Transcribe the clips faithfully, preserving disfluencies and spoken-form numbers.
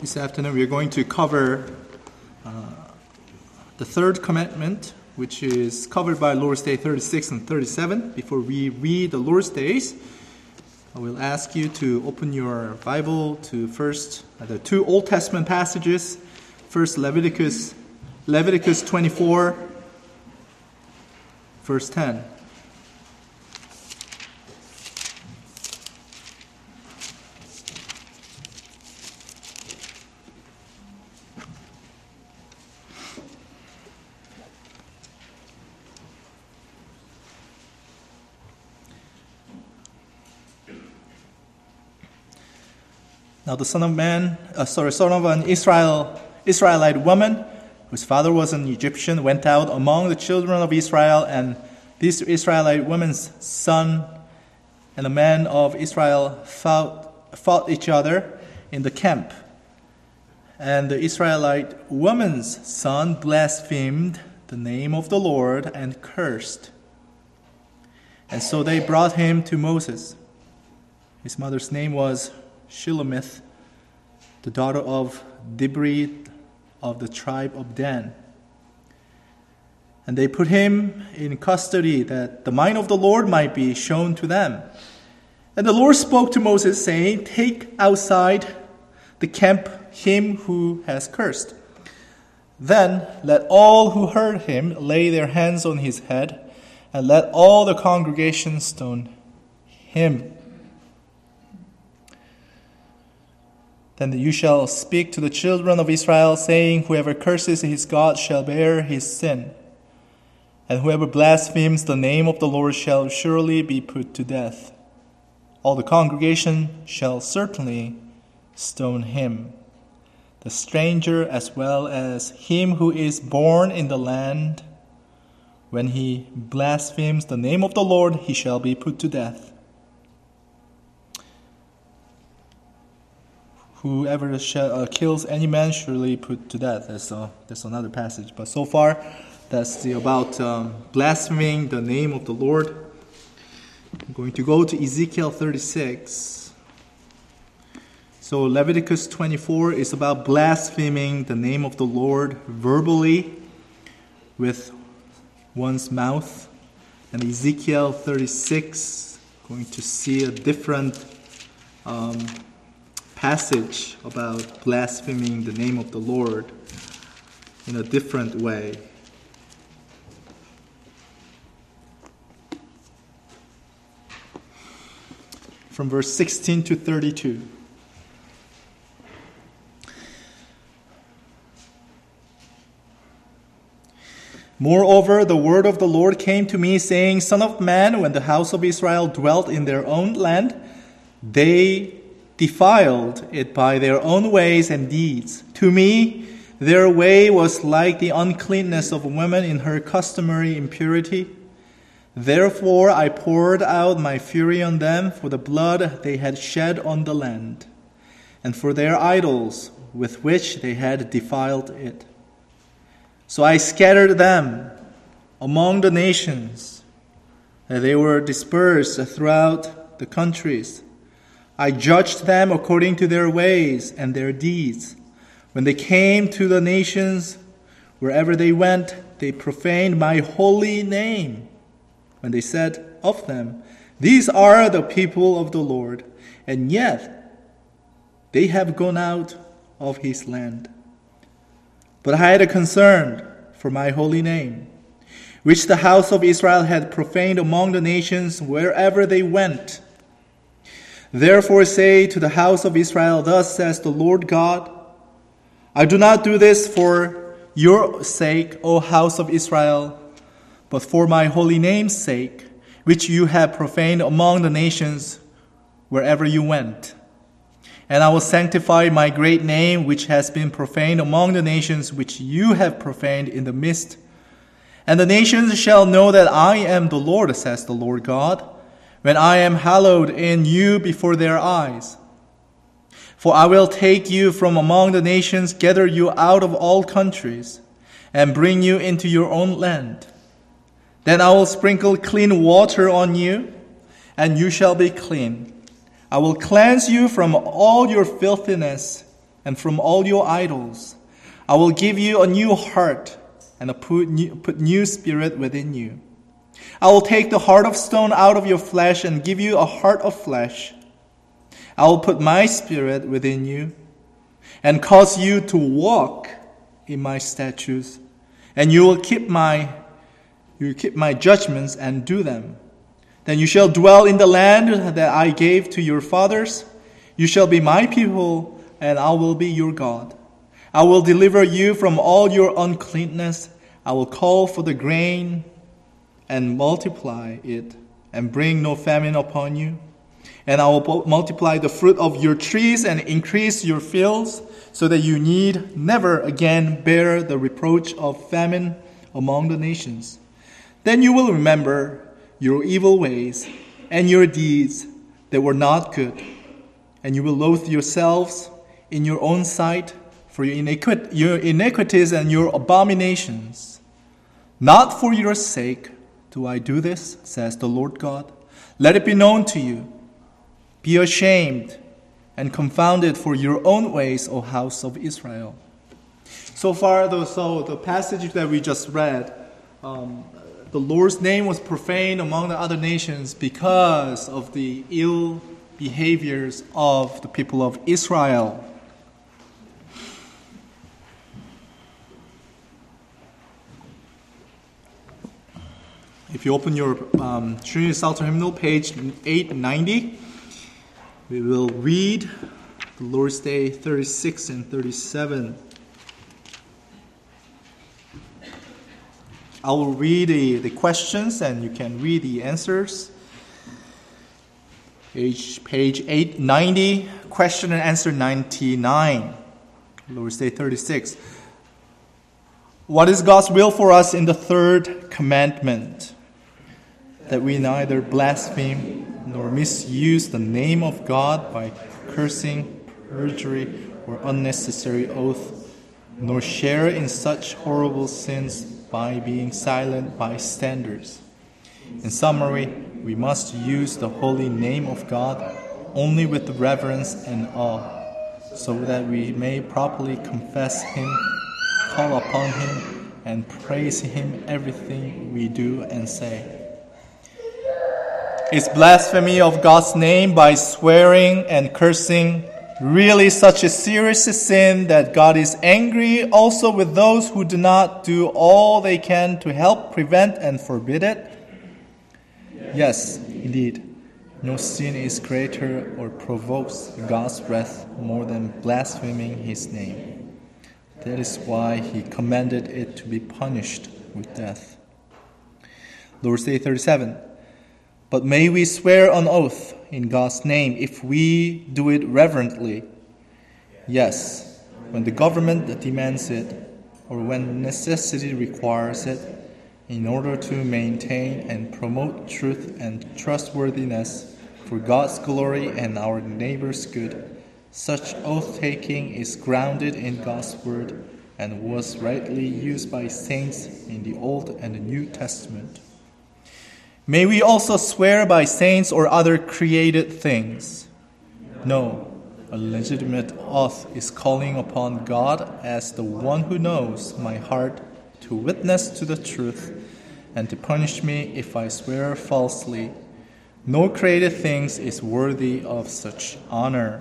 This afternoon we are going to cover uh, the third commandment, which is covered by Lord's Day thirty-six and thirty-seven. Before we read the Lord's Days, I will ask you to open your Bible to first uh, the two Old Testament passages. First, Leviticus, Leviticus twenty-four, verse ten. Now the son of man, uh, sorry, son of an Israel, Israelite woman, whose father was an Egyptian, went out among the children of Israel, and this Israelite woman's son and a man of Israel fought, fought each other in the camp. And the Israelite woman's son blasphemed the name of the Lord and cursed. And so they brought him to Moses. His mother's name was Shelomith, the daughter of Dibri of the tribe of Dan. And they put him in custody that the mind of the Lord might be shown to them. And the Lord spoke to Moses, saying, "Take outside the camp him who has cursed. Then let all who heard him lay their hands on his head, and let all the congregation stone him. Then you shall speak to the children of Israel, saying, Whoever curses his God shall bear his sin, and whoever blasphemes the name of the Lord shall surely be put to death. All the congregation shall certainly stone him, the stranger as well as him who is born in the land. When he blasphemes the name of the Lord, he shall be put to death. Whoever shall, uh, kills any man surely put to death." That's, uh, that's another passage. But so far, that's the, about um, blaspheming the name of the Lord. I'm going to go to Ezekiel thirty-six. So Leviticus twenty-four is about blaspheming the name of the Lord verbally with one's mouth. And Ezekiel thirty-six, going to see a different um, passage about blaspheming the name of the Lord in a different way. From verse sixteen to thirty-two. Moreover, the word of the Lord came to me, saying, "Son of man, when the house of Israel dwelt in their own land, they defiled it by their own ways and deeds. To me, their way was like the uncleanness of a woman in her customary impurity. Therefore I poured out my fury on them for the blood they had shed on the land, and for their idols with which they had defiled it. So I scattered them among the nations, and they were dispersed throughout the countries. I judged them according to their ways and their deeds. When they came to the nations, wherever they went, they profaned my holy name. When they said of them, These are the people of the Lord, and yet they have gone out of his land. But I had a concern for my holy name, which the house of Israel had profaned among the nations wherever they went. Therefore say to the house of Israel, Thus says the Lord God, I do not do this for your sake, O house of Israel, but for my holy name's sake, which you have profaned among the nations wherever you went. And I will sanctify my great name, which has been profaned among the nations, which you have profaned in the midst. And the nations shall know that I am the Lord, says the Lord God, when I am hallowed in you before their eyes. For I will take you from among the nations, gather you out of all countries, and bring you into your own land. Then I will sprinkle clean water on you, and you shall be clean. I will cleanse you from all your filthiness and from all your idols. I will give you a new heart and a put new, put new spirit within you. I will take the heart of stone out of your flesh and give you a heart of flesh. I will put my spirit within you and cause you to walk in my statutes, and you will keep my you will keep my judgments and do them. Then you shall dwell in the land that I gave to your fathers. You shall be my people, and I will be your God. I will deliver you from all your uncleanness. I will call for the grain and multiply it, and bring no famine upon you. And I will multiply the fruit of your trees and increase your fields, so that you need never again bear the reproach of famine among the nations. Then you will remember your evil ways and your deeds that were not good, and you will loathe yourselves in your own sight for your, iniqui- your iniquities and your abominations. Not for your sake do I do this, says the Lord God. Let it be known to you. Be ashamed and confounded for your own ways, O house of Israel. So far, though, so the passage that we just read, um, the Lord's name was profaned among the other nations because of the ill behaviors of the people of Israel. If you open your um, Trinity Psalter Hymnal, page eight ninety, we will read the Lord's Day thirty-six and thirty-seven. I will read the, the questions and you can read the answers. Page, page eight ninety, question and answer ninety-nine. Lord's Day thirty-six. What is God's will for us in the third commandment? That we neither blaspheme nor misuse the name of God by cursing, perjury, or unnecessary oath, nor share in such horrible sins by being silent bystanders. In summary, we must use the holy name of God only with reverence and awe, so that we may properly confess Him, call upon Him, and praise Him everything we do and say. Is blasphemy of God's name by swearing and cursing really such a serious sin that God is angry also with those who do not do all they can to help prevent and forbid it? Yes, indeed. No sin is greater or provokes God's wrath more than blaspheming His name. That is why He commanded it to be punished with death. Lord's Day thirty-seven. But may we swear on oath in God's name if we do it reverently? Yes, when the government demands it, or when necessity requires it, in order to maintain and promote truth and trustworthiness for God's glory and our neighbor's good. Such oath-taking is grounded in God's word and was rightly used by saints in the Old and the New Testament. May we also swear by saints or other created things? No, a legitimate oath is calling upon God as the one who knows my heart to witness to the truth and to punish me if I swear falsely. No created things is worthy of such honor.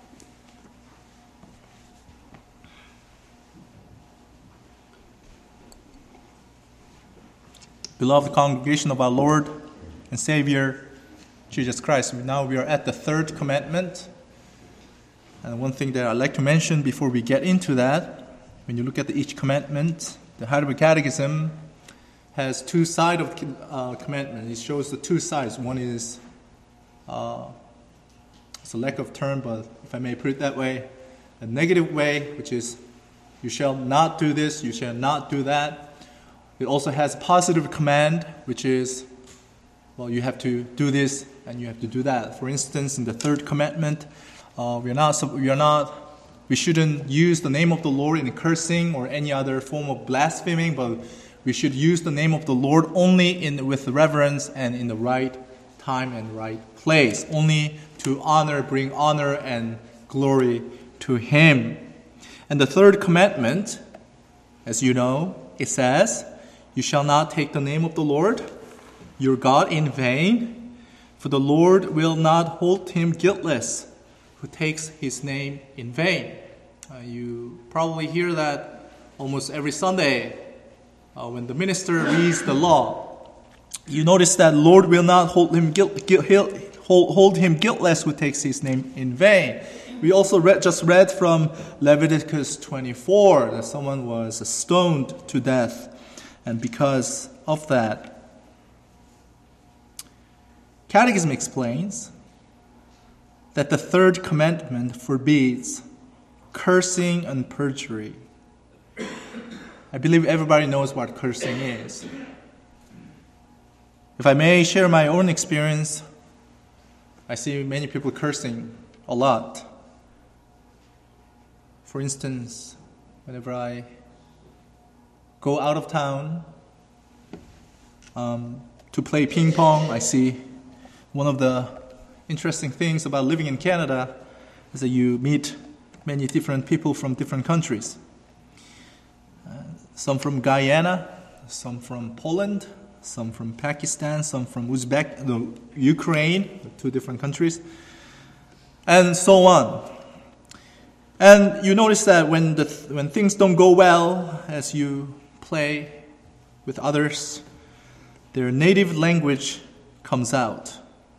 Beloved congregation of our Lord and Savior, Jesus Christ, now we are at the third commandment. And one thing that I'd like to mention before we get into that, when you look at each commandment, the Heidelberg Catechism has two sides of uh, commandment. It shows the two sides. One is, uh, it's a lack of term, but if I may put it that way, a negative way, which is, you shall not do this, you shall not do that. It also has a positive command, which is, well, you have to do this and you have to do that. For instance, in the third commandment, uh, we are not, we are not, we shouldn't use the name of the Lord in cursing or any other form of blaspheming, but we should use the name of the Lord only in with reverence and in the right time and right place, only to honor, bring honor and glory to Him. And the third commandment, as you know, it says, "You shall not take the name of the Lord your God in vain, for the Lord will not hold him guiltless who takes his name in vain." Uh, you probably hear that almost every Sunday uh, when the minister reads the law. You notice that Lord will not hold him guilt, guilt, hold, hold him guiltless who takes his name in vain. We also read, just read from Leviticus twenty-four that someone was stoned to death, and because of that, Catechism explains that the third commandment forbids cursing and perjury. I believe everybody knows what cursing is. If I may share my own experience, I see many people cursing a lot. For instance, whenever I go out of town um, to play ping pong, I see one of the interesting things about living in Canada is that you meet many different people from different countries. Uh, some from Guyana, some from Poland, some from Pakistan, some from Uzbek, no, Ukraine, two different countries, and so on. And you notice that when the when things don't go well as you play with others, their native language comes out.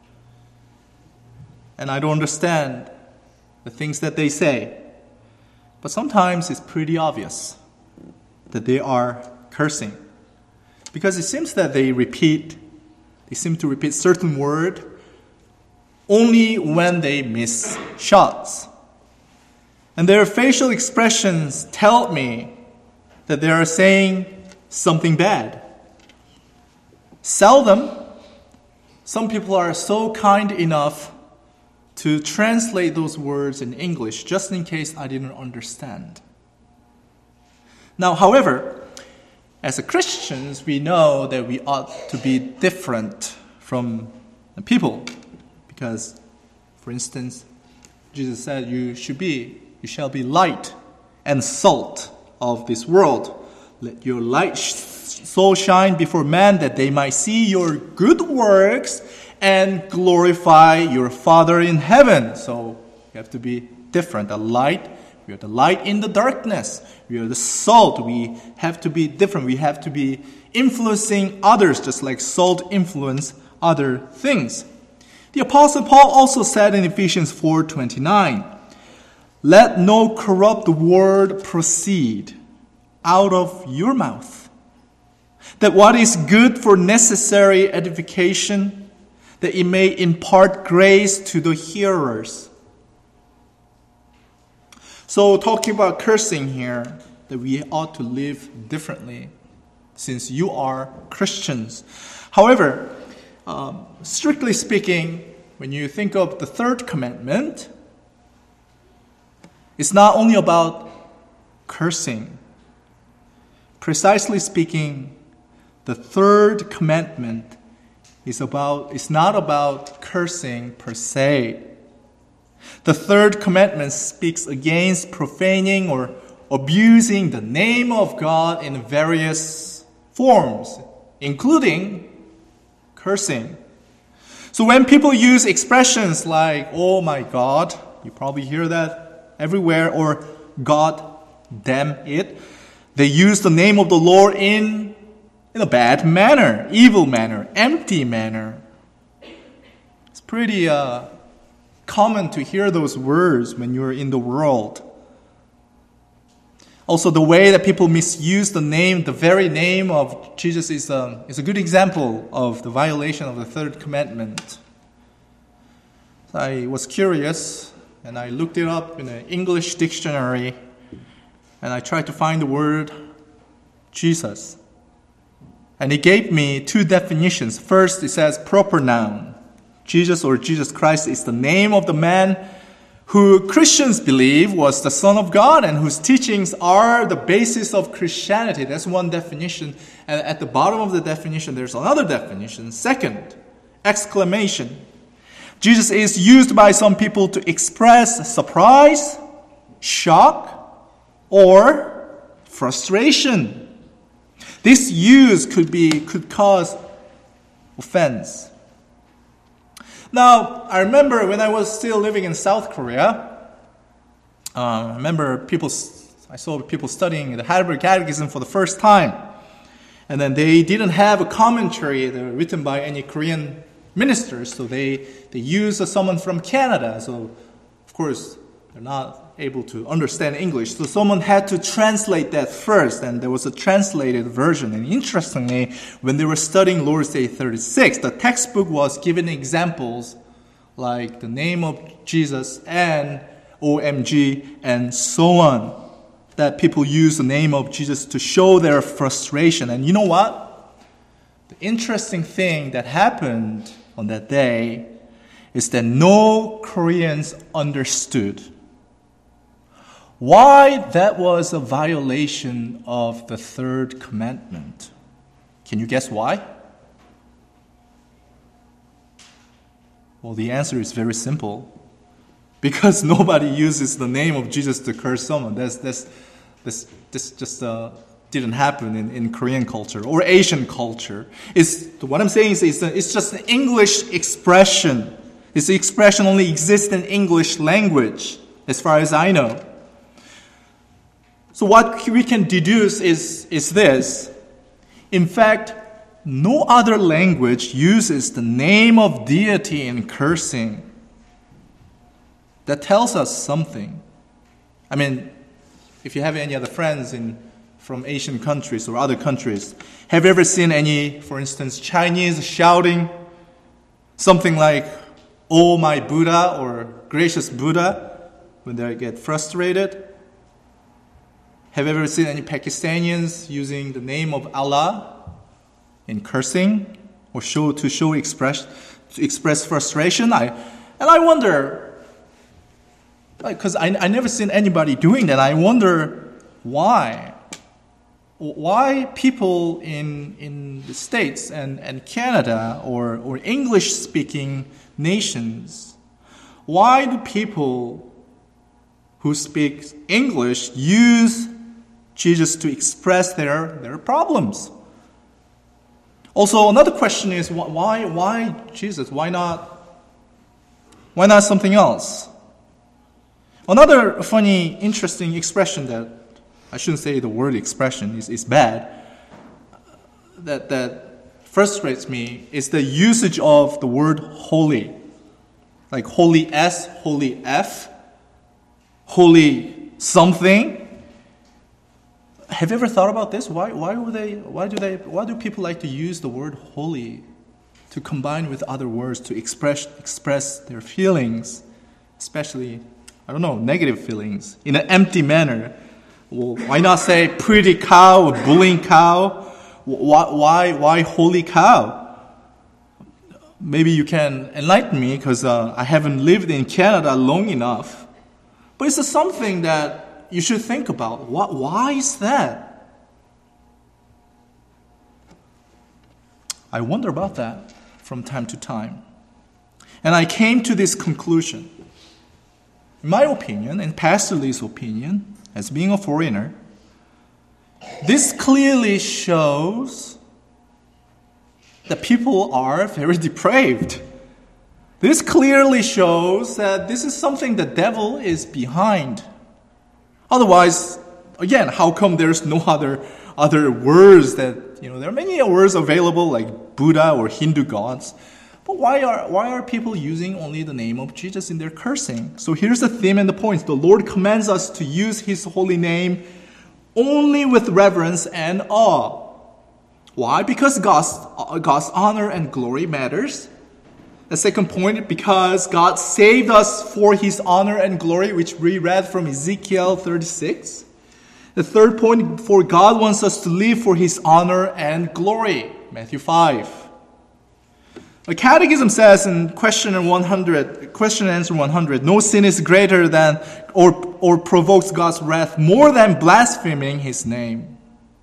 And I don't understand the things that they say. But sometimes it's pretty obvious that they are cursing. Because it seems that they repeat, they seem to repeat certain word only when they miss shots. And their facial expressions tell me that they are saying something bad. Seldom, some people are so kind enough to translate those words in English, just in case I didn't understand. Now, however, as a Christians, we know that we ought to be different from the people. Because, for instance, Jesus said, you should be, you shall be light and salt of this world. Let your light so shine before men that they might see your good works and glorify your Father in heaven. So you have to be different. A light, we are the light in the darkness. We are the salt. We have to be different. We have to be influencing others just like salt influence other things. The Apostle Paul also said in Ephesians four twenty-nine, "Let no corrupt word proceed out of your mouth, that what is good for necessary edification, that it may impart grace to the hearers." So talking about cursing here, that we ought to live differently since you are Christians. However, um, strictly speaking, when you think of the third commandment, it's not only about cursing. Precisely speaking, the third commandment is about is not about cursing per se. The third commandment speaks against profaning or abusing the name of God in various forms, including cursing. So when people use expressions like, "Oh my God," you probably hear that everywhere, or "God damn it," they use the name of the Lord in, in a bad manner, evil manner, empty manner. It's pretty uh, common to hear those words when you're in the world. Also, the way that people misuse the name, the very name of Jesus is a, is a good example of the violation of the third commandment. So I was curious, and I looked it up in an English dictionary, and I tried to find the word Jesus. And it gave me two definitions. First, it says proper noun. Jesus or Jesus Christ is the name of the man who Christians believe was the Son of God and whose teachings are the basis of Christianity. That's one definition. And at the bottom of the definition, there's another definition. Second, exclamation. Jesus is used by some people to express surprise, shock, or frustration. This use could be could cause offense. Now, I remember when I was still living in South Korea, uh, I remember people, I saw people studying the Heidelberg Catechism for the first time. And then they didn't have a commentary that were written by any Korean ministers, so they, they used someone from Canada. So, of course, they're not able to understand English. So someone had to translate that first, and there was a translated version. And interestingly, when they were studying Lord's Day thirty-six, the textbook was given examples like the name of Jesus and O M G and so on, that people use the name of Jesus to show their frustration. And you know what? The interesting thing that happened on that day is that no Koreans understood why that was a violation of the third commandment. Can you guess why? Well, the answer is very simple. Because nobody uses the name of Jesus to curse someone. That's, that's, this, this just uh, didn't happen in, in Korean culture or Asian culture. It's, what I'm saying is it's, it's just an English expression. This expression only exists in English language, as far as I know. So what we can deduce is, is this. In fact, no other language uses the name of deity in cursing. That tells us something. I mean, if you have any other friends in from Asian countries or other countries, have you ever seen any, for instance, Chinese shouting something like, "Oh my Buddha," or "Gracious Buddha," when they get frustrated? Have you ever seen any Pakistanis using the name of Allah in cursing or show to show express to express frustration? I and I wonder, because I I never seen anybody doing that. I wonder why. Why people in in the States and, and Canada or, or English speaking nations, why do people who speak English use Jesus to express their, their problems? Also, another question is why why Jesus? Why not why not something else? Another funny, interesting expression that I shouldn't say the word expression is, is bad, that that frustrates me is the usage of the word holy. Like holy S, holy F, holy something. Have you ever thought about this? Why why would they why do they why do people like to use the word holy to combine with other words to express express their feelings, especially, I don't know, negative feelings in an empty manner? Well, why not say pretty cow or bullying cow? Why why why holy cow? Maybe you can enlighten me, because uh, I haven't lived in Canada long enough. But it's something that you should think about. What, why is that? I wonder about that from time to time. And I came to this conclusion. In my opinion, and Pastor Lee's opinion, as being a foreigner, this clearly shows that people are very depraved. This clearly shows that this is something the devil is behind. Otherwise, again, how come there's no other other words that, you know, there are many words available like Buddha or Hindu gods. But why are why are people using only the name of Jesus in their cursing? So here's the theme and the point. The Lord commands us to use His holy name only with reverence and awe. Why? Because God's, God's honor and glory matters. The second point, because God saved us for His honor and glory, which we read from Ezekiel thirty-six. The third point, for God wants us to live for His honor and glory, Matthew five. The Catechism says in question one hundred, question and answer one hundred, no sin is greater than or, or provokes God's wrath more than blaspheming His name.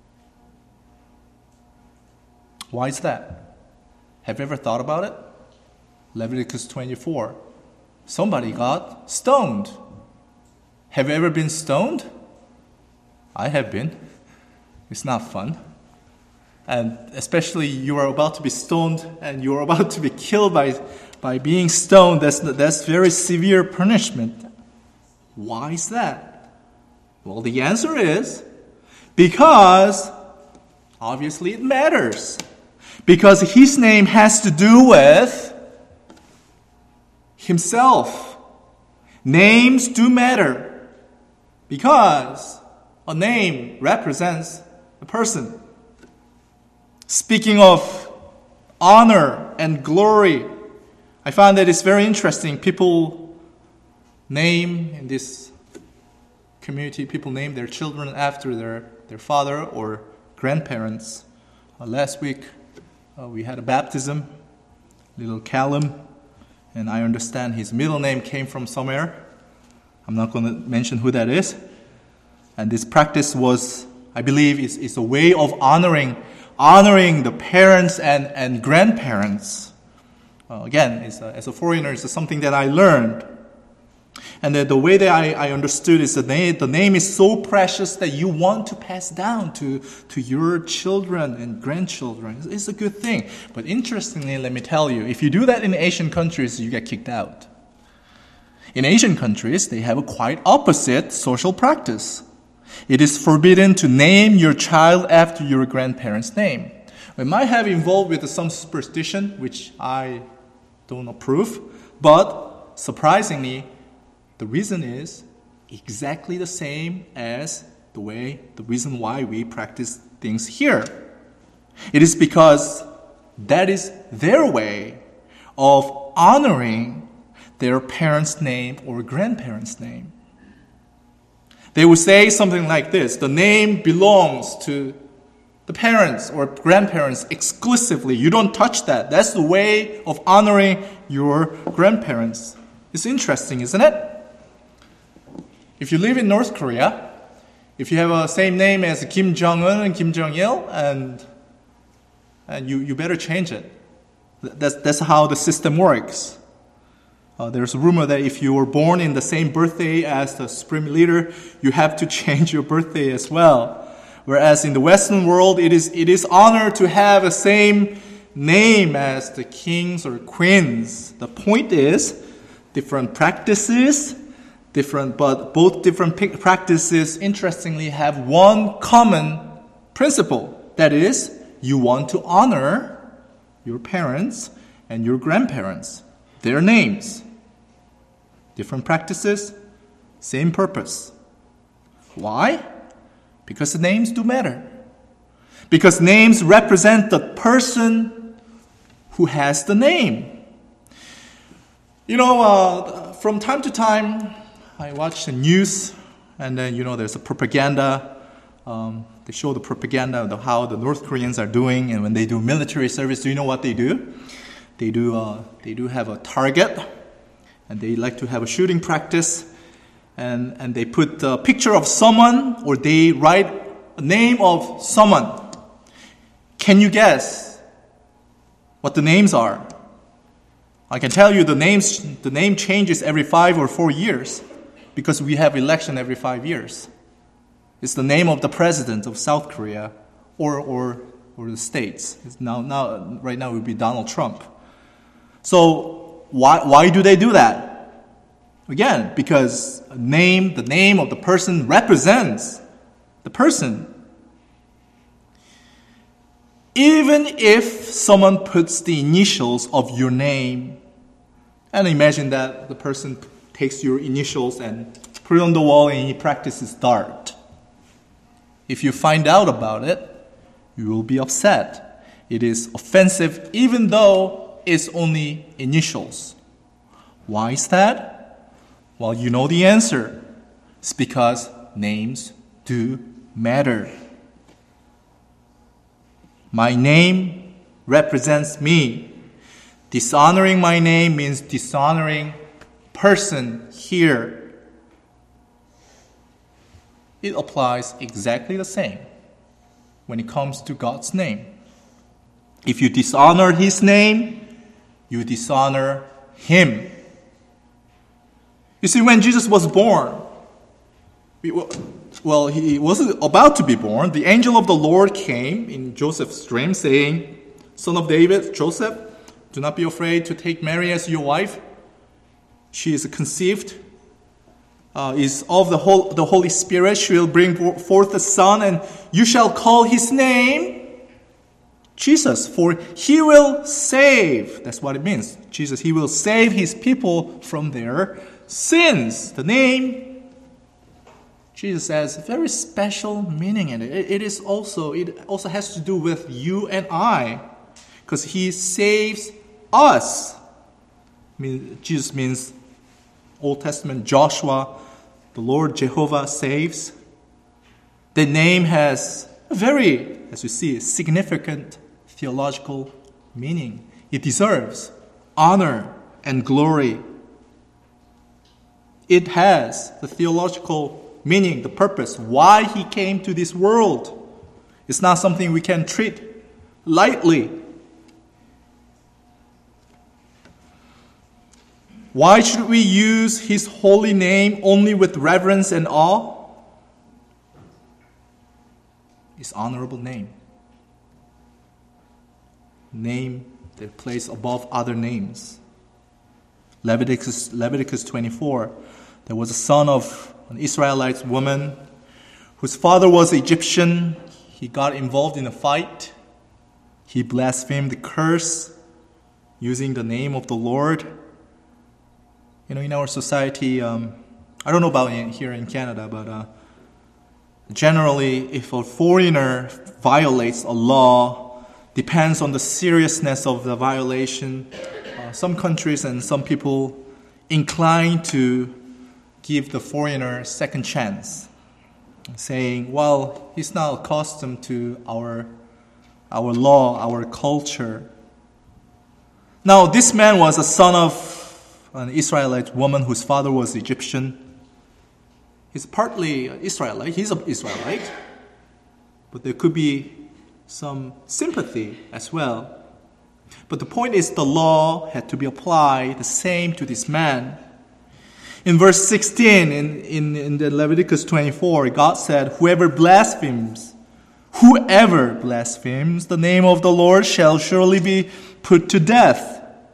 Why is that? Have you ever thought about it? Leviticus twenty-four. Somebody got stoned. Have you ever been stoned? I have been. It's not fun. And especially you are about to be stoned and you are about to be killed by, by being stoned. That's, that's very severe punishment. Why is that? Well, the answer is because obviously it matters. Because his name has to do with himself. Names do matter because a name represents a person. Speaking of honor and glory, I found that it's very interesting. People name in this community, people name their children after their, their father or grandparents. Uh, last week, uh, we had a baptism, little Callum, and I understand his middle name came from somewhere. I'm not going to mention who that is. And this practice was, I believe, is, is a way of honoring honoring the parents and, and grandparents. Uh, again, it's a, as a foreigner, it's something that I learned. And the, the way that I, I understood is the name, the name is so precious that you want to pass down to, to your children and grandchildren. It's, it's a good thing. But interestingly, let me tell you, if you do that in Asian countries, you get kicked out. In Asian countries, they have a quite opposite social practice. It is forbidden to name your child after your grandparent's name. We might have involved with some superstition, which I don't approve, but surprisingly, the reason is exactly the same as the way, the reason why we practice things here. It is because that is their way of honoring their parents' name or grandparents' name. They would say something like this: the name belongs to the parents or grandparents exclusively. You don't touch that. That's the way of honoring your grandparents. It's interesting, isn't it? If you live in North Korea, if you have the same name as Kim Jong-un and Kim Jong-il, and and you, you better change it. That's, that's how the system works. Uh, there's a rumor that if you were born in the same birthday as the supreme leader, you have to change your birthday as well. Whereas in the Western world, it is it is honor to have the same name as the kings or queens. The point is, different practices, different but both different practices, interestingly, have one common principle. That is, you want to honor your parents and your grandparents, their names. Different practices, same purpose. Why? Because the names do matter. Because names represent the person who has the name. You know, uh, from time to time, I watch the news, and then, you know, there's a propaganda. Um, they show the propaganda of how the North Koreans are doing, and when they do military service, do you know what they do? They do, uh, they do have a target, and they like to have a shooting practice, and, and they put a picture of someone, or they write a name of someone. Can you guess what the names are? I can tell you the names. The name changes every five or four years because we have election every five years. It's the name of the president of South Korea or or or the states. It's now now right now it would be Donald Trump. So why why do they do that? Again, because a name, the name of the person represents the person. Even if someone puts the initials of your name, and imagine that the person takes your initials and put it on the wall and he practices dart. If you find out about it, you will be upset. It is offensive even though it's only initials. Why is that? Well, you know the answer. It's because names do matter. My name represents me. Dishonoring my name means dishonoring person here. It applies exactly the same when it comes to God's name. If you dishonor His name, you dishonor Him. You see, when Jesus was born, we, well, he wasn't about to be born. The angel of the Lord came in Joseph's dream saying, "Son of David, Joseph, do not be afraid to take Mary as your wife. She is conceived, uh, is of the, whole, the Holy Spirit. She will bring forth a son, and you shall call his name Jesus, for he will save." That's what it means. Jesus, he will save his people from their sins. The name Jesus has a very special meaning in it. It is also, it also has to do with you and I, because he saves us. I mean, Jesus means Old Testament Joshua, the Lord Jehovah saves. The name has a very, as you see, significant theological meaning. It deserves honor and glory. It has the theological meaning, the purpose, why he came to this world. It's not something we can treat lightly. Why should we use his holy name only with reverence and awe? His honorable name. Name that placed above other names. Leviticus, Leviticus twenty-four, there was a son of an Israelite woman whose father was Egyptian. He got involved in a fight. He blasphemed the curse using the name of the Lord. You know, in our society, um, I don't know about in, here in Canada, but uh, generally, if a foreigner violates a law, depends on the seriousness of the violation. Uh, some countries and some people incline to give the foreigner a second chance, saying, well, he's not accustomed to our, our law, our culture. Now, this man was a son of an Israelite woman whose father was Egyptian. He's partly Israelite. He's an Israelite. But there could be some sympathy as well. But the point is the law had to be applied the same to this man. In verse sixteen, in, in, in the Leviticus twenty-four, God said, whoever blasphemes, whoever blasphemes the name of the Lord shall surely be put to death.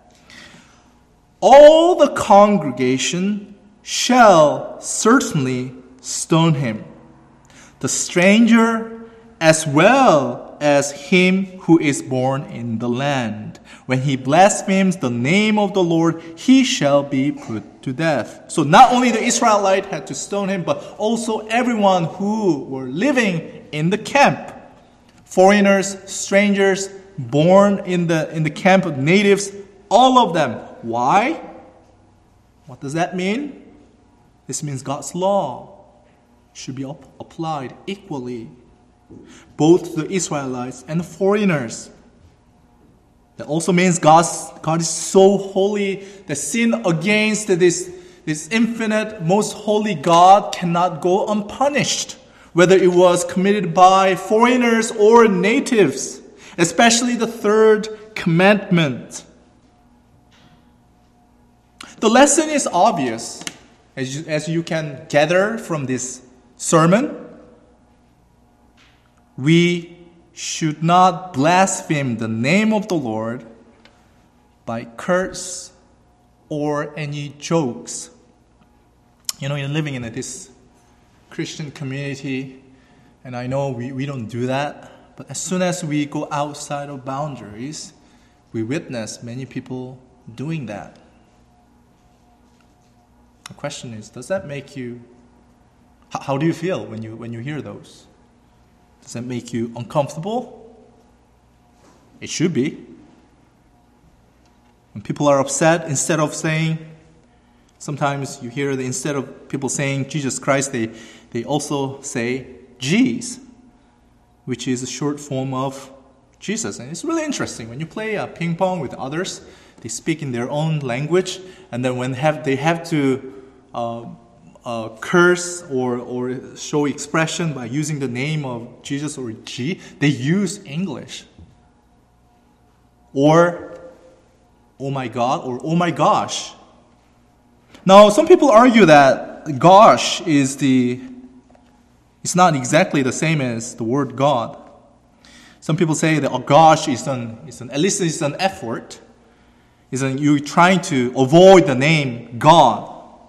All the congregation shall certainly stone him, the stranger as well as him who is born in the land. When he blasphemes the name of the Lord, he shall be put to death. So not only the Israelite had to stone him, but also everyone who were living in the camp. Foreigners, strangers, born in the, in the camp of natives, all of them. Why? What does that mean? This means God's law should be up- applied equally, both to the Israelites and the foreigners. That also means God's, God is so holy that sin against this, this infinite, most holy God cannot go unpunished, whether it was committed by foreigners or natives, especially the third commandment. The lesson is obvious, as you, as you can gather from this sermon. We should not blaspheme the name of the Lord by curse or any jokes. You know, you're living in this Christian community, and I know we, we don't do that, but as soon as we go outside of boundaries, we witness many people doing that. The question is, does that make you, how, how do you feel when you when you hear those? Does that make you uncomfortable? It should be. When people are upset, instead of saying, sometimes you hear that instead of people saying Jesus Christ, they, they also say Jeez, which is a short form of Jesus. And it's really interesting. When you play uh, ping pong with others, they speak in their own language, and then when have, they have to uh, uh, curse or, or show expression by using the name of Jesus or G, they use English. Or, oh my God, or oh my gosh. Now, some people argue that gosh is the It's not exactly the same as the word God. Some people say that, oh gosh, is an, is an, at least it's an effort. It's an, you're trying to avoid the name God.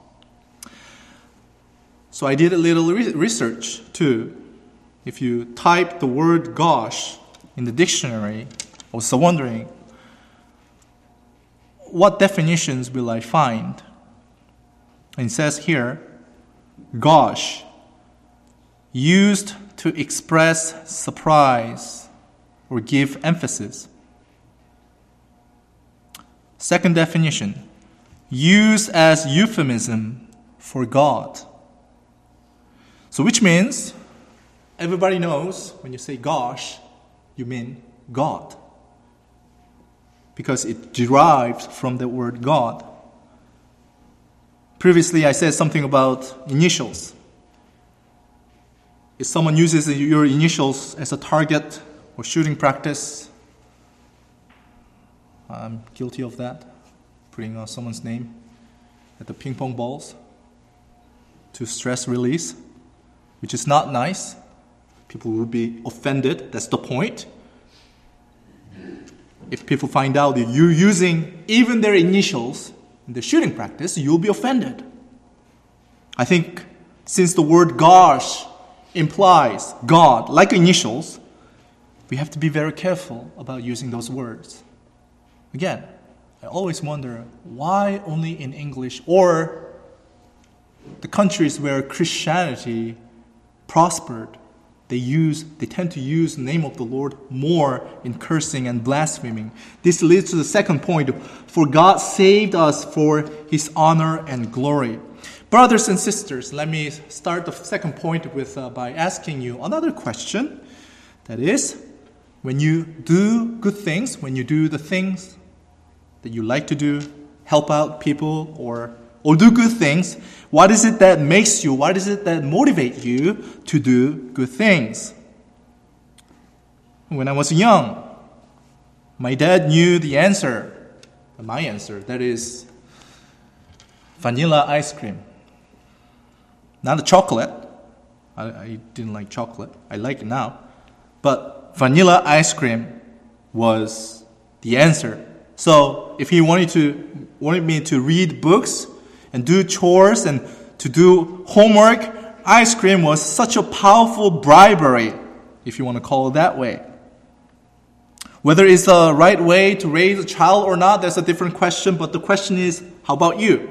So I did a little re- research too. If you type the word gosh in the dictionary, I was wondering, what definitions will I find? And it says here, gosh, used to express surprise or give emphasis. Second definition, used as euphemism for God. So which means, everybody knows when you say gosh, you mean God. Because it derived from the word God. Previously I said something about initials. If someone uses your initials as a target or shooting practice, I'm guilty of that. Putting uh, someone's name at the ping pong balls to stress release, which is not nice. People will be offended. That's the point. If people find out that you're using even their initials in the shooting practice, you'll be offended. I think since the word gosh implies God, like initials, we have to be very careful about using those words. Again, I always wonder why only in English or the countries where Christianity prospered, they use they tend to use the name of the Lord more in cursing and blaspheming. This leads to the second point, for God saved us for his honor and glory. Brothers and sisters, let me start the second point with uh, by asking you another question. That is, when you do good things, when you do the things that you like to do, help out people or or do good things, what is it that makes you, what is it that motivates you to do good things? When I was young, my dad knew the answer, my answer, that is vanilla ice cream. Not a chocolate. I, I didn't like chocolate. I like it now. But vanilla ice cream was the answer. So if he wanted to wanted me to read books and do chores and to do homework, ice cream was such a powerful bribery, if you want to call it that way. Whether it's the right way to raise a child or not, that's a different question. But the question is, how about you?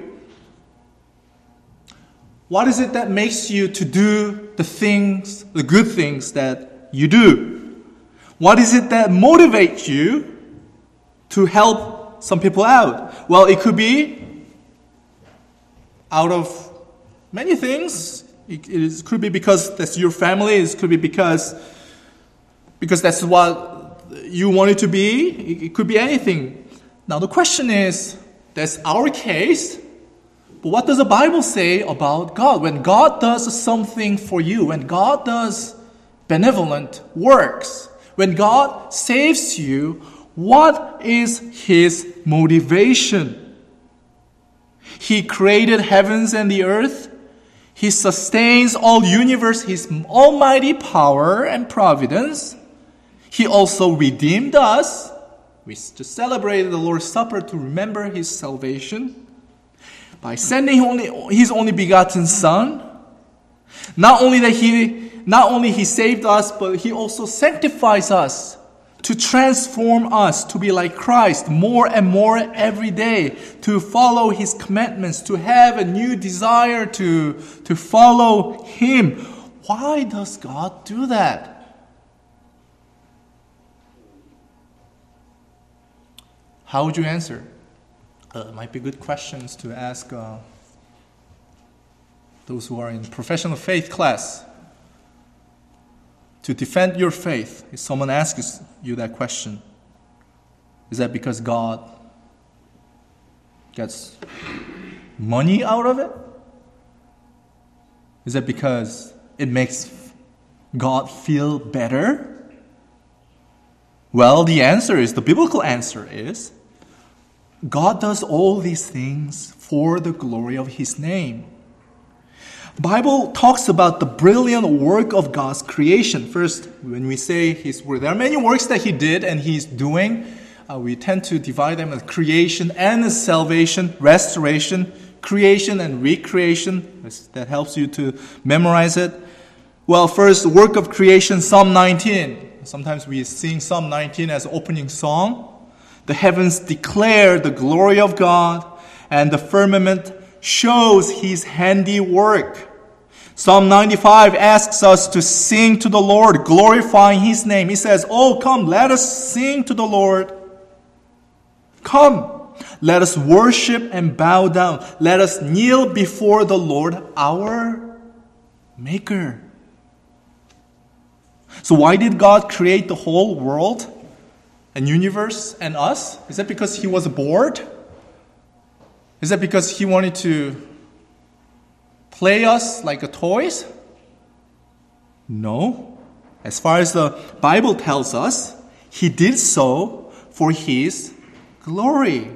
What is it that makes you to do the things, the good things that you do? What is it that motivates you to help some people out? Well, it could be out of many things. It, it is, could be because that's your family. It could be because, because that's what you want it to be. It, it could be anything. Now the question is, that's our case. But what does the Bible say about God? When God does something for you, when God does benevolent works, when God saves you, what is his motivation? He created heavens and the earth. He sustains all universe, his almighty power and providence. He also redeemed us. We just celebrated the Lord's Supper to remember his salvation by sending only, his only begotten Son. Not only that he, not only he saved us, but he also sanctifies us to transform us to be like Christ more and more every day, to follow his commandments, to have a new desire to, to follow him. Why does God do that? How would you answer? Uh, might be good questions to ask uh, those who are in professional faith class. To defend your faith, if someone asks you that question, is that because God gets money out of it? Is that because it makes God feel better? Well, the answer is, the biblical answer is, God does all these things for the glory of his name. Bible talks about the brilliant work of God's creation. First, when we say His work, there are many works that He did and He's doing. Uh, we tend to divide them as creation and as salvation, restoration, creation and recreation. That helps you to memorize it. Well, first, the work of creation, Psalm nineteen. Sometimes we sing Psalm nineteen as opening song. The heavens declare the glory of God, and the firmament shows His handiwork. Psalm ninety-five asks us to sing to the Lord, glorifying His name. He says, "Oh, come, let us sing to the Lord. Come, let us worship and bow down. Let us kneel before the Lord, our Maker." So why did God create the whole world and universe and us? Is that because He was bored? Is that because He wanted to play us like a toys? No. As far as the Bible tells us, He did so for His glory,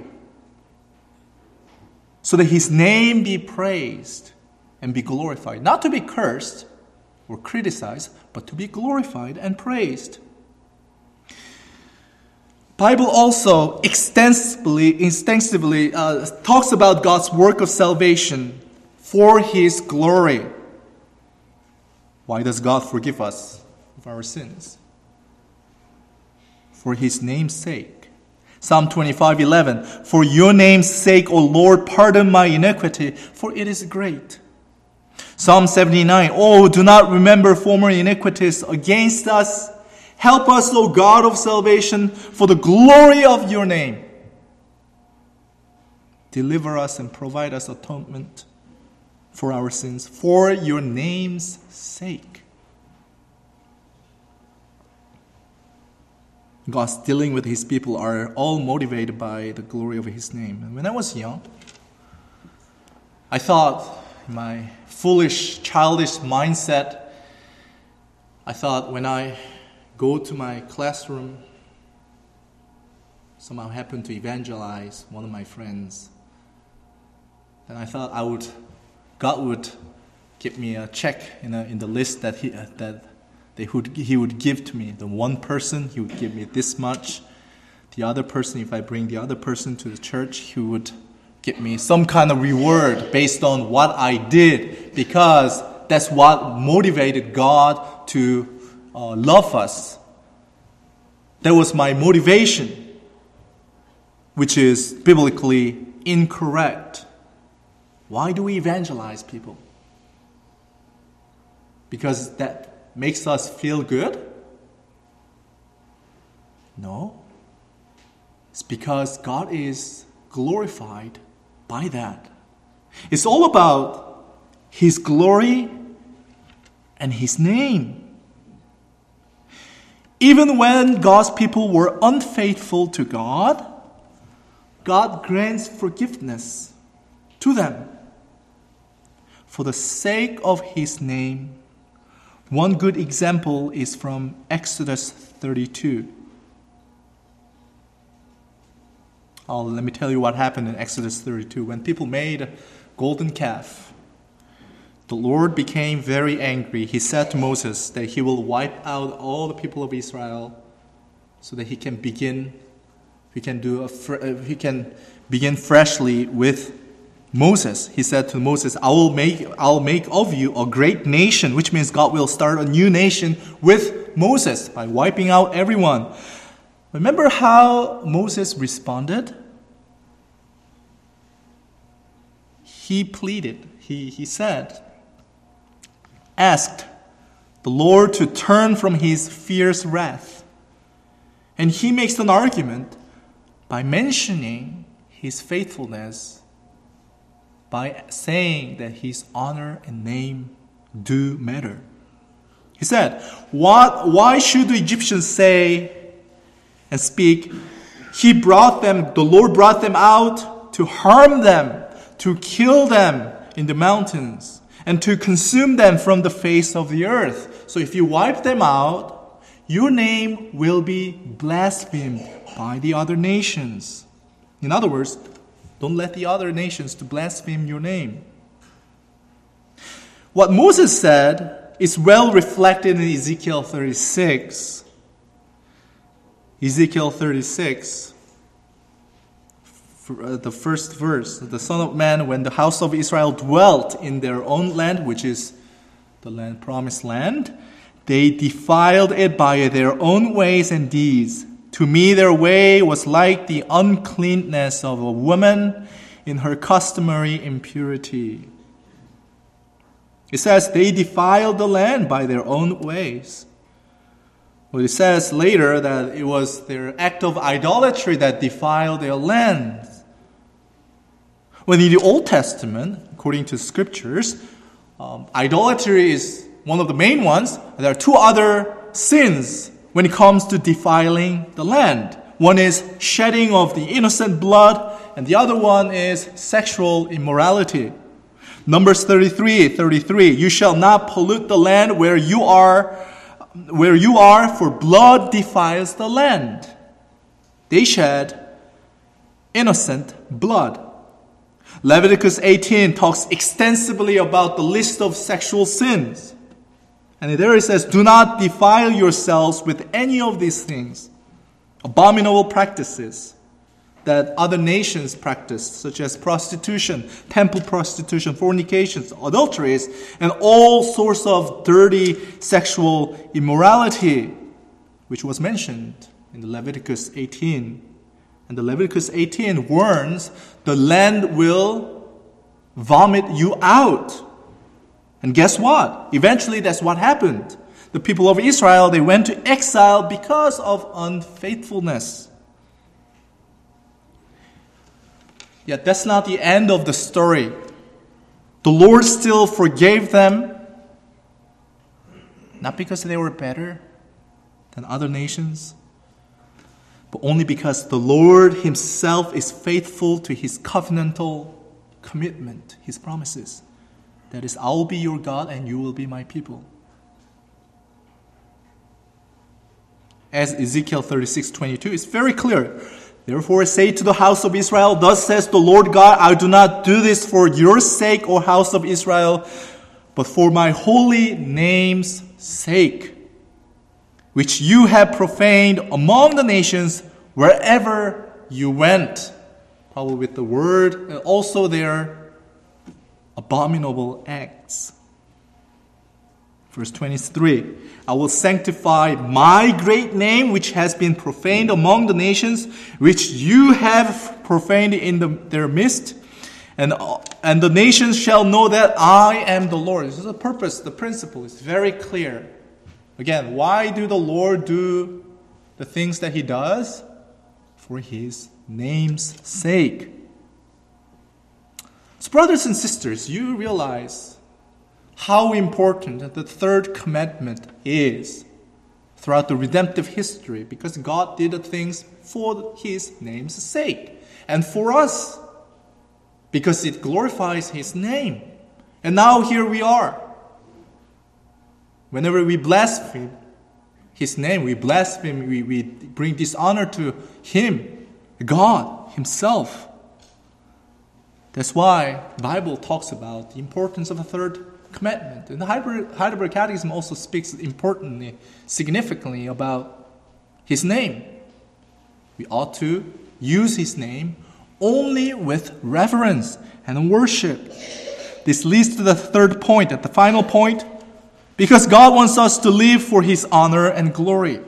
so that His name be praised and be glorified. Not to be cursed or criticized, but to be glorified and praised. Bible also extensively, extensively uh, talks about God's work of salvation for His glory. Why does God forgive us of our sins? For His name's sake. Psalm twenty-five eleven. For your name's sake, O Lord, pardon my iniquity, for it is great. Psalm seventy-nine. Oh, do not remember former iniquities against us. Help us, O God of salvation, for the glory of your name. Deliver us and provide us atonement for our sins, for your name's sake. God's dealing with His people are all motivated by the glory of His name. And when I was young, I thought, in my foolish, childish mindset, I thought when I go to my classroom, somehow happen to evangelize one of my friends, then I thought I would, God would give me a check in, a, in the list that He that they would He would give to me. The one person, He would give me this much. The other person, if I bring the other person to the church, He would give me some kind of reward based on what I did, because that's what motivated God to uh, love us. That was my motivation, which is biblically incorrect. Why do we evangelize people? Because that makes us feel good? No. It's because God is glorified by that. It's all about His glory and His name. Even when God's people were unfaithful to God, God grants forgiveness to them for the sake of His name. One good example is from Exodus thirty-two. Oh, let me tell you what happened in Exodus thirty-two. When people made a golden calf, the Lord became very angry. He said to Moses that He will wipe out all the people of Israel so that He can begin, He can do a, He can begin freshly with Moses. He said to Moses, I will make, I'll make of you a great nation, which means God will start a new nation with Moses by wiping out everyone. Remember how Moses responded? He pleaded, he, he said, asked the Lord to turn from His fierce wrath. And he makes an argument by mentioning His faithfulness, by saying that His honor and name do matter. He said, what, why should the Egyptians say and speak, He brought them, the Lord brought them out to harm them, to kill them in the mountains, and to consume them from the face of the earth. So if you wipe them out, your name will be blasphemed by the other nations. In other words, don't let the other nations to blaspheme your name. What Moses said is well reflected in Ezekiel thirty-six. Ezekiel thirty-six, the first verse, the Son of Man, when the house of Israel dwelt in their own land, which is the land, promised land, they defiled it by their own ways and deeds. To me, their way was like the uncleanness of a woman in her customary impurity. It says they defiled the land by their own ways. Well, it says later that it was their act of idolatry that defiled their land. When in the Old Testament, according to scriptures, um, idolatry is one of the main ones. There are two other sins when it comes to defiling the land. One is shedding of the innocent blood, and the other one is sexual immorality. Numbers thirty-three, thirty-three, you shall not pollute the land where you are, where you are, for blood defiles the land. They shed innocent blood. Leviticus eighteen talks extensively about the list of sexual sins. And there it says, do not defile yourselves with any of these things, abominable practices that other nations practice, such as prostitution, temple prostitution, fornications, adulteries, and all sorts of dirty sexual immorality, which was mentioned in the Leviticus eighteen. And the Leviticus eighteen warns the land will vomit you out. And guess what? Eventually that's what happened. The people of Israel, they went to exile because of unfaithfulness. Yet that's not the end of the story. The Lord still forgave them, not because they were better than other nations, but only because the Lord himself is faithful to his covenantal commitment, his promises. That is, I'll be your God and you will be my people. As Ezekiel thirty-six twenty-two is very clear. Therefore say to the house of Israel, thus says the Lord God, I do not do this for your sake, O house of Israel, but for my holy name's sake, which you have profaned among the nations wherever you went. Probably with the word, and also their abominable acts. Verse twenty-three, I will sanctify my great name, which has been profaned among the nations, which you have profaned in the, their midst. And, and the nations shall know that I am the Lord. This is the purpose, the principle is very clear. Again, why do the Lord do the things that he does? For his name's sake. So brothers and sisters, you realize how important the third commandment is throughout the redemptive history, because God did the things for his name's sake. And for us, because it glorifies his name. And now here we are. Whenever we blaspheme his name, we blaspheme, we, we bring dishonor to him, God himself. That's why the Bible talks about the importance of the third commandment. And the Heidelberg Catechism also speaks importantly, significantly about his name. We ought to use his name only with reverence and worship. This leads to the third point, at the final point, because God wants us to live for his honor and glory.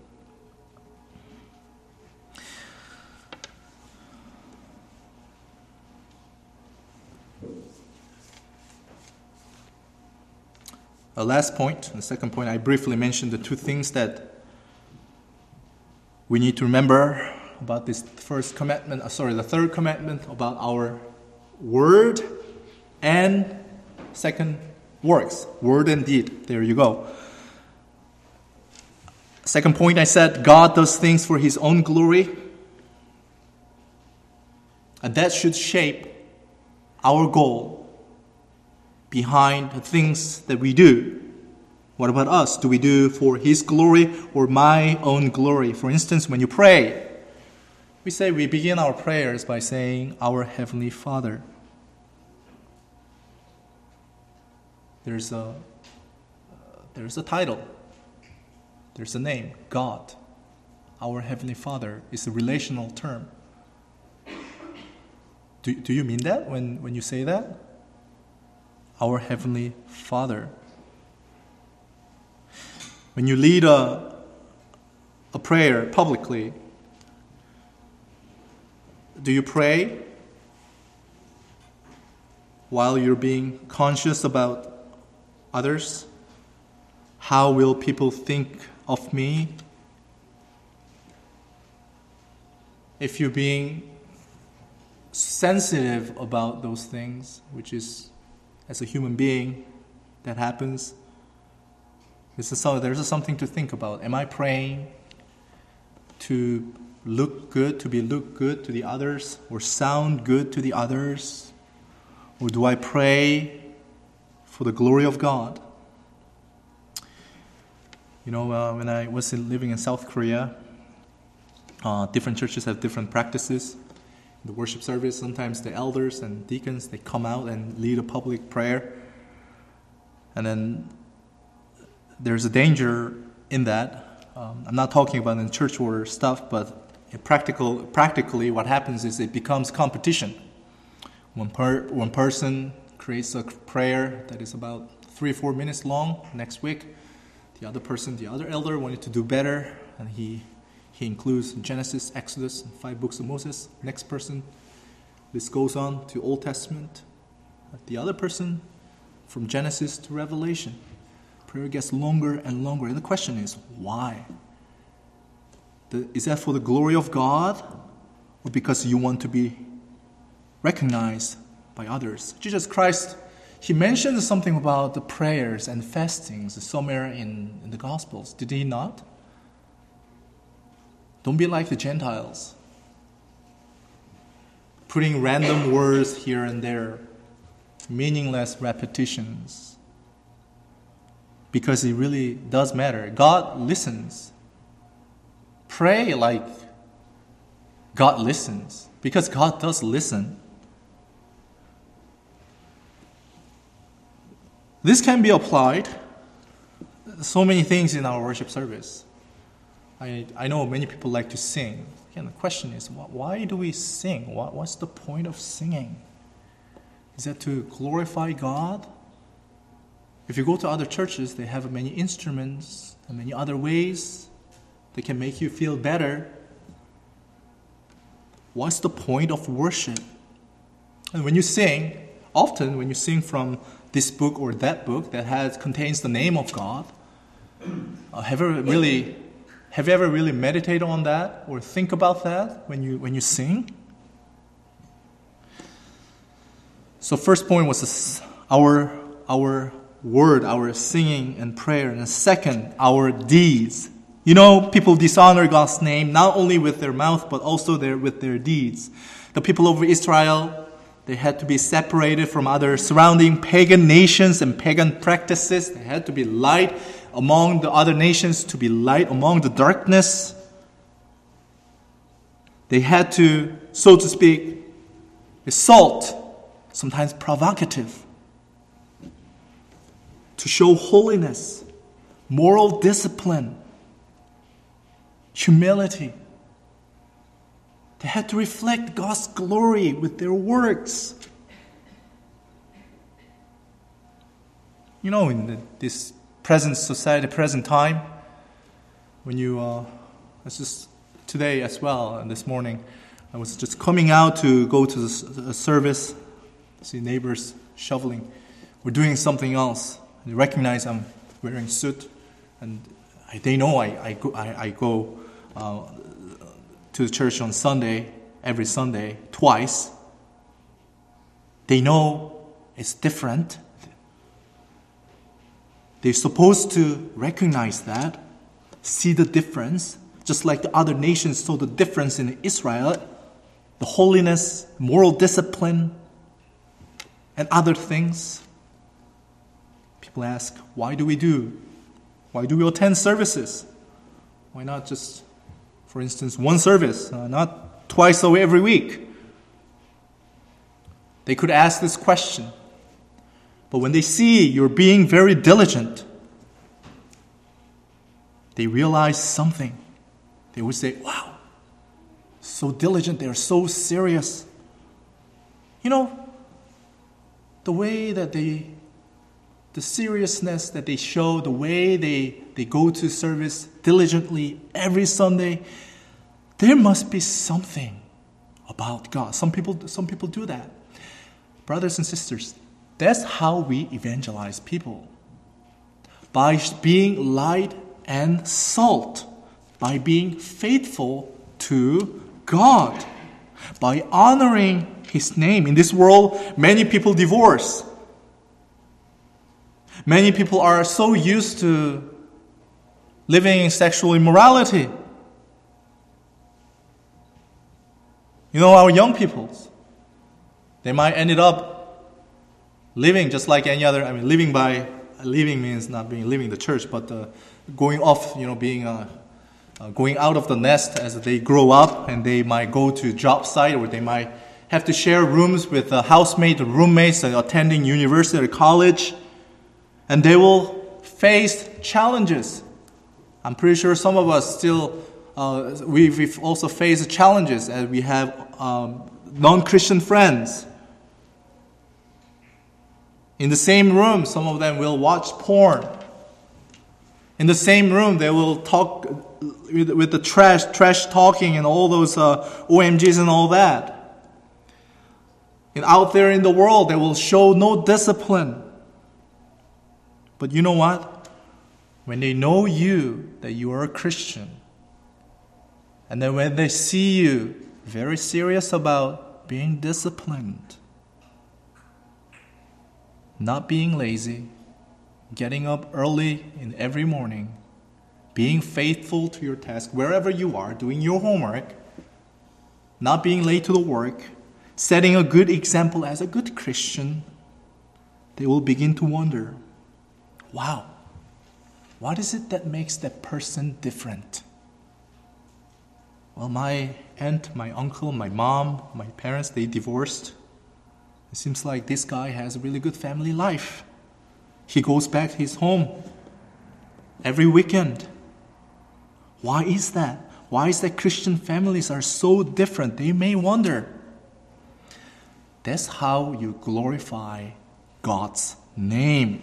The last point, the second point, I briefly mentioned the two things that we need to remember about this first commandment, uh, sorry, the third commandment about our word and second works, word and deed. There you go. Second point, I said God does things for his own glory. And that should shape our goal behind the things that we do. What about us? Do we do for his glory or my own glory? For instance, when you pray, we say we begin our prayers by saying, Our Heavenly Father. There's a, uh, there's a title. There's a name, God. Our Heavenly Father is a relational term. Do, do you mean that when, when you say that? Our Heavenly Father. When you lead a, a prayer publicly, do you pray while you're being conscious about others? How will people think of me? If you're being sensitive about those things, which is, as a human being, that happens, this is so, there's something to think about. Am I praying to look good, to be look good to the others, or sound good to the others? Or do I pray for the glory of God? You know, uh, when I was living in South Korea, uh, different churches have different practices. In the worship service, sometimes the elders and deacons, they come out and lead a public prayer. And then there's a danger in that. Um, I'm not talking about in church order stuff, but in practical, practically what happens is it becomes competition. One, per, one person creates a prayer that is about three or four minutes long next week. The other person, the other elder, wanted to do better, and he he includes Genesis, Exodus, and five books of Moses. Next person, this goes on to Old Testament. The other person, from Genesis to Revelation. Prayer gets longer and longer. And the question is, why? The, is that for the glory of God, or because you want to be recognized by others? Jesus Christ, he mentioned something about the prayers and fastings somewhere in, in the Gospels. Did he not? Don't be like the Gentiles, putting random words here and there, meaningless repetitions, because it really does matter. God listens. Pray like God listens, because God does listen. This can be applied so many things in our worship service. I, I know many people like to sing. Again, the question is, why do we sing? What, what's the point of singing? Is that to glorify God? If you go to other churches, they have many instruments and many other ways that can make you feel better. What's the point of worship? And when you sing, often when you sing from this book or that book that has contains the name of God, uh, have you really have you ever really meditated on that or think about that when you when you sing? So first point was this, our our word, our singing and prayer, and second, our deeds. You know, people dishonor God's name not only with their mouth but also their with their deeds. The people of Israel, they had to be separated from other surrounding pagan nations and pagan practices. They had to be light among the other nations, to be light among the darkness. They had to, so to speak, be salt, sometimes provocative, to show holiness, moral discipline, humility. They had to reflect God's glory with their works. You know, in the, this present society, present time, when you, uh, it's just today as well, and this morning, I was just coming out to go to the service, see neighbors shoveling. We're doing something else. They recognize I'm wearing a suit, and I, they know I, I go, I, I go uh, to the church on Sunday, every Sunday, twice. They know it's different. They're supposed to recognize that, see the difference, just like the other nations saw the difference in Israel, the holiness, moral discipline, and other things. People ask, why do we do? Why do we attend services? Why not just, for instance, one service, uh, not twice every week? They could ask this question. But when they see you're being very diligent, they realize something. They would say, wow, so diligent, they're so serious. You know, the way that they, the seriousness that they show, the way they, they go to service diligently every Sunday, there must be something about God. Some people, some people do that. Brothers and sisters, that's how we evangelize people. By being light and salt. By being faithful to God. By honoring His name. In this world, many people divorce. Many people are so used to living in sexual immorality. You know, our young people, they might end up living just like any other, I mean, living by, living means not being living the church, but uh, going off, you know, being, uh, uh, going out of the nest as they grow up, and they might go to job site, or they might have to share rooms with a housemate or roommates and attending university or college, and they will face challenges. I'm pretty sure some of us still, uh, we've, we've also faced challenges, as we have um, non-Christian friends. In the same room, some of them will watch porn. In the same room, they will talk with, with the trash, trash talking and all those uh, O M Gs and all that. And out there in the world, they will show no discipline. But you know what? When they know you, that you are a Christian, and then when they see you very serious about being disciplined, not being lazy, getting up early in every morning, being faithful to your task wherever you are, doing your homework, not being late to the work, setting a good example as a good Christian, they will begin to wonder, wow, what is it that makes that person different? Well, my aunt, my uncle, my mom, my parents, they divorced. It seems like this guy has a really good family life. He goes back to his home every weekend. Why is that? Why is that Christian families are so different? They may wonder. That's how you glorify God's name.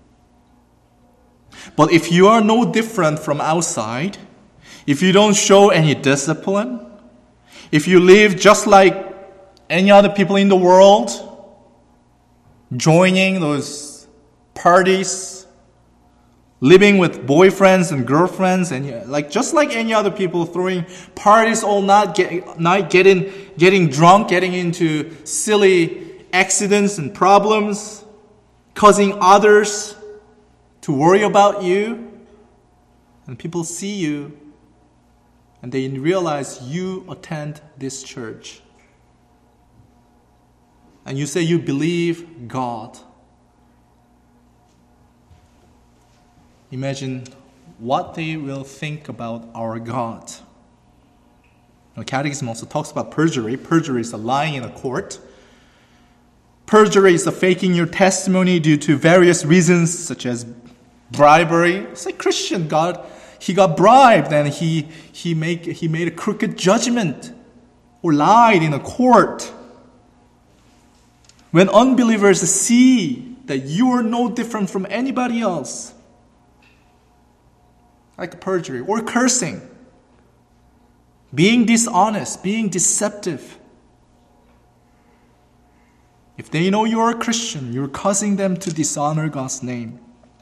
But if you are no different from outside, if you don't show any discipline, if you live just like any other people in the world, joining those parties, living with boyfriends and girlfriends, and like just like any other people, throwing parties all night, get, night getting getting drunk, getting into silly accidents and problems, causing others to worry about you, and people see you, and they realize you attend this church. And you say you believe God. Imagine what they will think about our God. The Catechism also talks about perjury. Perjury is a lying in a court. Perjury is a faking your testimony due to various reasons, such as bribery. It's like Christian. God, he got bribed and he he make he made a crooked judgment or lied in a court. When unbelievers see that you are no different from anybody else, like perjury or cursing, being dishonest, being deceptive, if they know you are a Christian, you're causing them to dishonor God's name.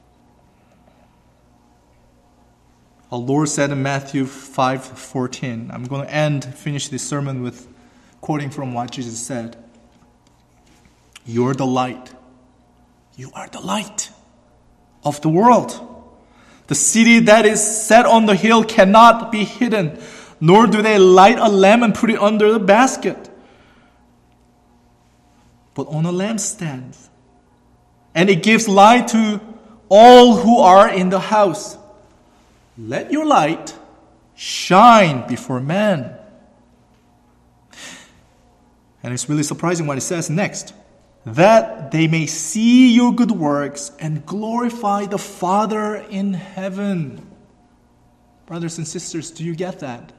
Our Lord said in Matthew five fourteen, I'm going to end, finish this sermon with quoting from what Jesus said. You're the light. You are the light of the world. The city that is set on the hill cannot be hidden, nor do they light a lamp and put it under the basket, but on a lampstand. And it gives light to all who are in the house. Let your light shine before men. And it's really surprising what it says next. that they may see your good works and glorify the Father in heaven. Brothers and sisters, do you get that?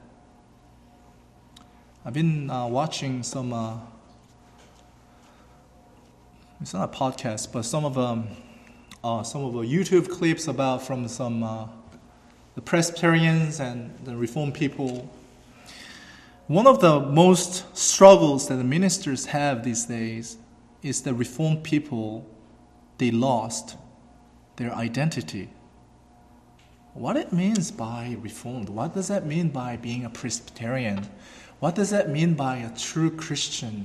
I've been uh, watching some, uh, it's not a podcast, but some of um, uh, some of the YouTube clips about from some uh, the Presbyterians and the Reformed people. One of the most struggles that the ministers have these days is the Reformed people, they lost their identity. What it means by Reformed? What does that mean by being a Presbyterian? What does that mean by a true Christian,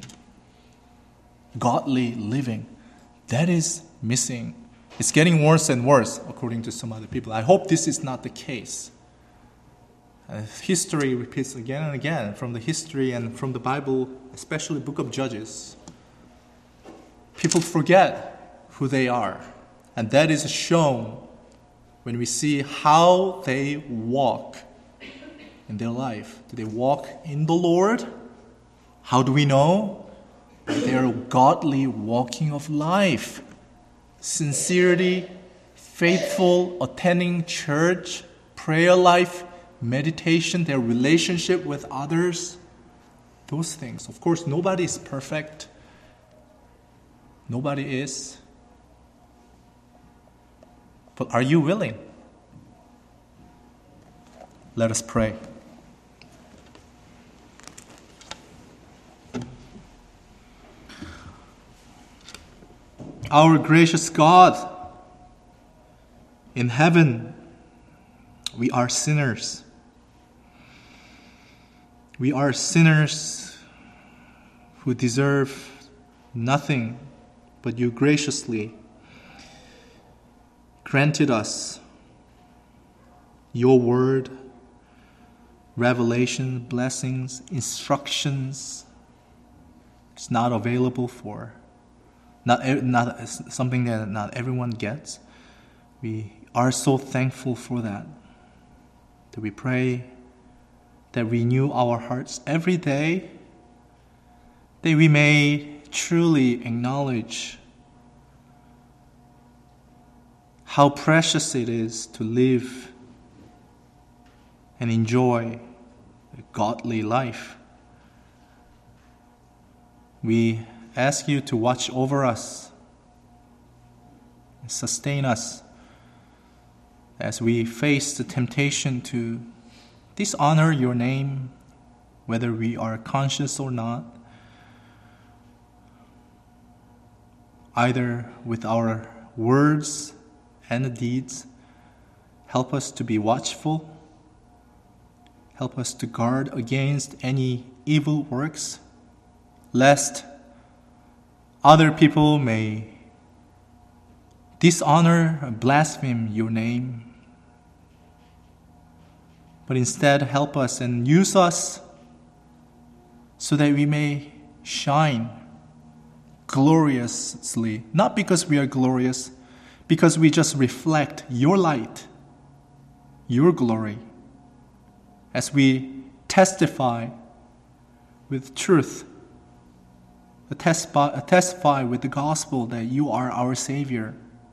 godly living? That is missing. It's getting worse and worse, according to some other people. I hope this is not the case. Uh, history repeats again and again from the history and from the Bible, especially the book of Judges. People forget who they are. And that is shown when we see how they walk in their life. Do they walk in the Lord? How do we know? By their godly walking of life. Sincerity, faithful, attending church, prayer life, meditation, their relationship with others. Those things. Of course, nobody is perfect. Nobody is. But are you willing? Let us pray. Our gracious God, in heaven, we are sinners. We are sinners who deserve nothing, but you graciously granted us your word, revelation, blessings, instructions. It's not available for, not, not something that not everyone gets. We are so thankful for that. That we pray that renew our hearts every day, that we may truly acknowledge how precious it is to live and enjoy a godly life. We ask you to watch over us and sustain us as we face the temptation to dishonor your name, whether we are conscious or not, either with our words and deeds. Help us to be watchful. Help us to guard against any evil works, lest other people may dishonor or blaspheme your name. But instead, help us and use us so that we may shine gloriously, not because we are glorious, because we just reflect your light, your glory, as we testify with truth, testify, testify with the gospel that you are our Savior,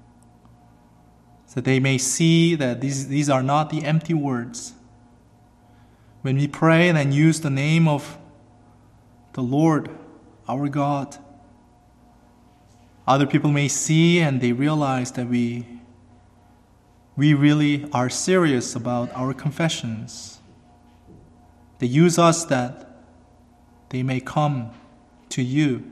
so that they may see that these, these are not the empty words. When we pray and use the name of the Lord, our God, other people may see and they realize that we, we really are serious about our confessions. They use us that they may come to you.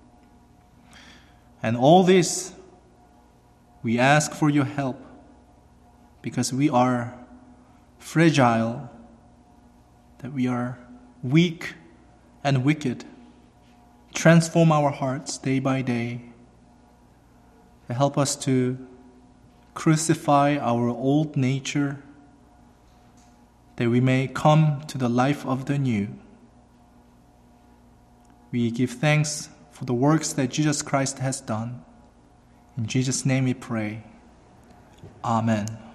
And all this, we ask for your help because we are fragile, that we are weak and wicked. Transform our hearts day by day. And help us to crucify our old nature, that we may come to the life of the new. We give thanks for the works that Jesus Christ has done. In Jesus' name we pray. Amen.